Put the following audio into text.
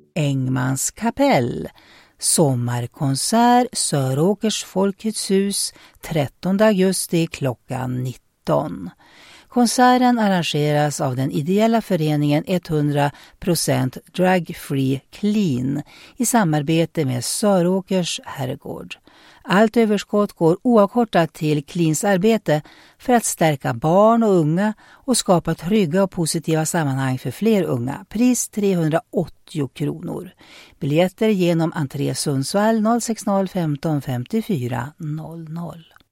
Engmans kapell. Sommarkonsert, Söråkers Folkets hus, 13 augusti klockan 19. Konserten arrangeras av den ideella föreningen 100% Drug Free Clean i samarbete med Söråkers herrgård. Allt överskott går oavkortat till Cleans arbete för att stärka barn och unga och skapa trygga och positiva sammanhang för fler unga. Pris 380 kronor. Biljetter genom entré Sundsvall 060 15 54 00.